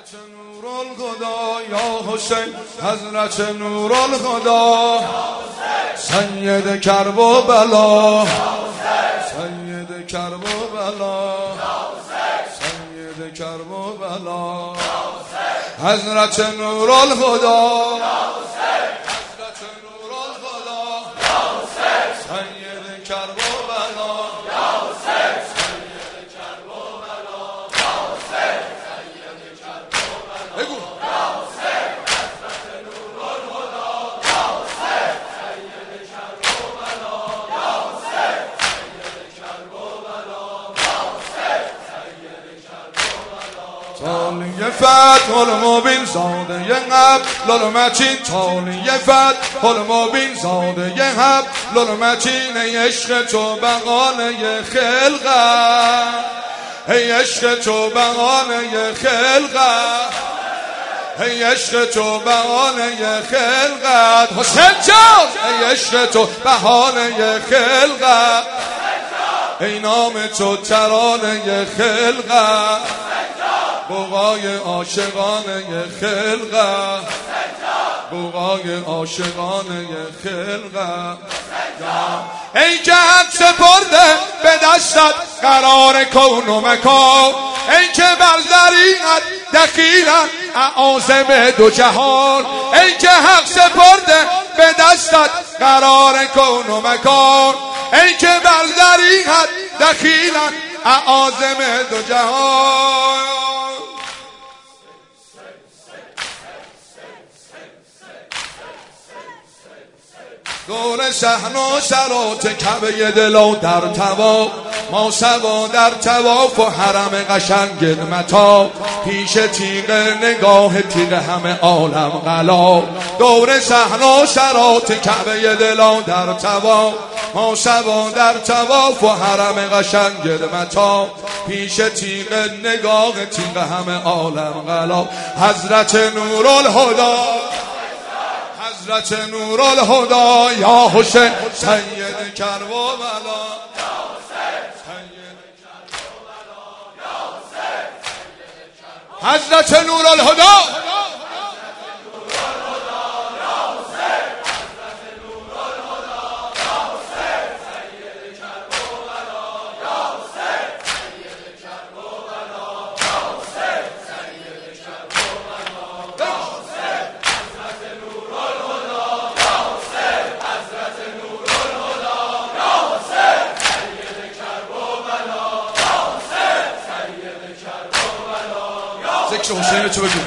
نور الخدا یا حسین، حضرت نور الخدا سید کرب و بلا، سید کرب و بلا، سید کرب و بلا، حضرت نور الخدا، حضرت نور الخدا سید کرب و بلا، سید کرب و بلا، سید کرب و بلا، بگو تالیه فتح المبین زاده ی قبل المتین، تالیه فتح المبین زاده ی قبل المتین، ای عشق تو بقانه خلقت، ای عشق تو بقانه خلقت، ای عشق تو بهانه خلقت، حسین جان ای عشق تو بهانه خلقت، ای نام تو ترانه خلقت، بوقای عاشقانه خلقت، بوقای عاشقانه خلقت، ای که حق سپرده به دستت قرار کون و مکان، ای که بر زریعت دخیلن اعاظم دو جهان، ای که حق سپرده به دستت قرار کون و مکان، ای که بر زریعت دخیلن اعاظم دو جهان. دور صحن و سرات کعبه دل در طواف، ما سوا در طواف و حرم قشنگ مطاف، پیش تیغ نگاه تیغ همه عالم غلا، دور صحن و سرات کعبه دل در طواف، ما سوا در طواف و حرم قشنگ مطاف، پیش تیغ نگاه تیغ همه عالم غلا، حضرت نور الهدا، حضرت نور الهدا یا حسین سید کرب و بلا، حضرت نور الهدا، ذکر حسین تو بگو.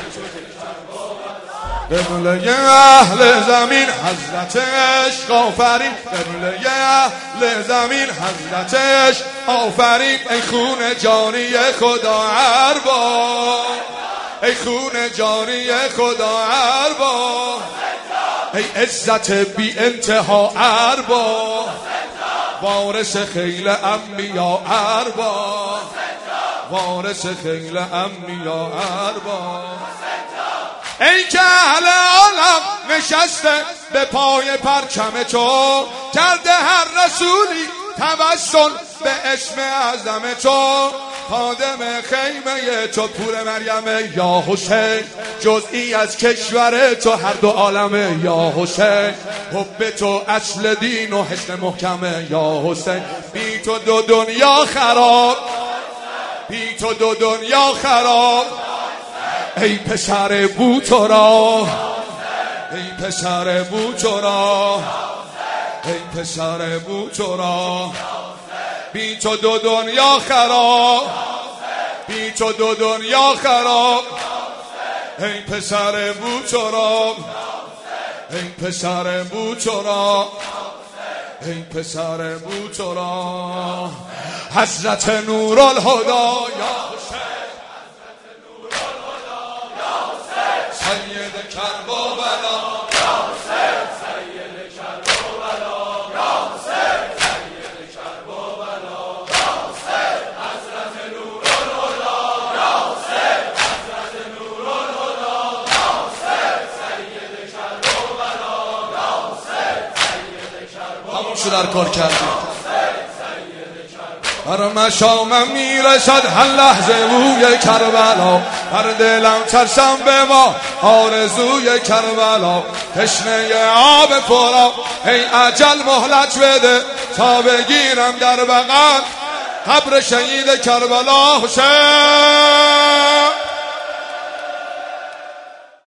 قبله اهل زمین حضرت عشق آفرین، قبله اهل زمین حضرت عشق آفرین، ای خون جانی خدا ارباب، ای خون جانی خدا ارباب، ای عزت بی انتها ارباب، وارث خیل انبیا ارباب، وارث خیل انبیا ارباب، ای که اهل عالم نشسته به پای پرچم تو، کرده هر رسولی توسل به اسم اعظم تو، خادم خیمه تو پور مریم یا حسین، جزئی از کشور تو هر دو عالمه یا حسین، حب تو اصل دین و حسن محکمه یا حسین، بی تو دو دنیا خراب، بی تو دو دنیا خراب، ای پسر بوتورا، ای پسر بوتورا، ای پسر بوتورا، بی تو دو دنیا خراب، بی تو دو دنیا خراب، ای پسر بوتورا، ای پسر بوتورا، ای پسر بوتورا، حضرت نور الهدا یا حسین، حضرت نور الهدا یا حسین سید کرب و بلا، یا حسین سید کرب و بلا، یا حسین سید کرب و بلا، یا حسین حضرت نور الهدا، یا حسین حضرت نور الهدا، یا حسین سید کرب و بلا، یا حسین سید کرب و بلا. همون شو در کار کردیم. بر مشامم میرسد هر لحظه بوی کربلا، هر دلم چشم به ما آرزوی کربلا تشنه آب فرات ای اجل مهلت بده تا بگیرم در بغل قبر شهید کربلا حسین